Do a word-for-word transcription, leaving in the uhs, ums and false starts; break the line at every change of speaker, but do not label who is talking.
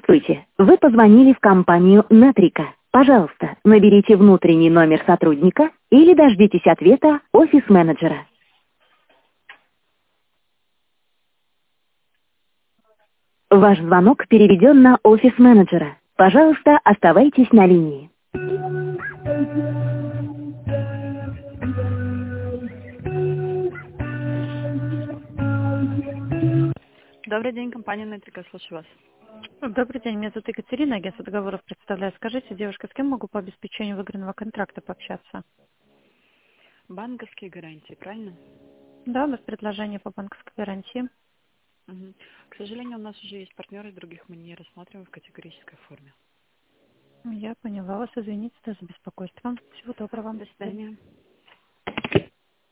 Здравствуйте. Вы позвонили в компанию Натрика. Пожалуйста, наберите внутренний номер сотрудника или дождитесь ответа офис-менеджера. Ваш звонок переведен на офис-менеджера. Пожалуйста, оставайтесь на линии. Добрый день, компания Натрика, слушаю вас.
Добрый день, меня зовут Екатерина, агентство договоров представляю. Скажите, девушка, с кем могу по обеспечению выигранного контракта пообщаться?
Банковские гарантии, правильно?
Да, у нас предложение по банковской гарантии.
Мгм. К сожалению, у нас уже есть партнеры, других мы не рассматриваем в категорической форме.
Я поняла вас, извините за беспокойство. Всего доброго.
До свидания.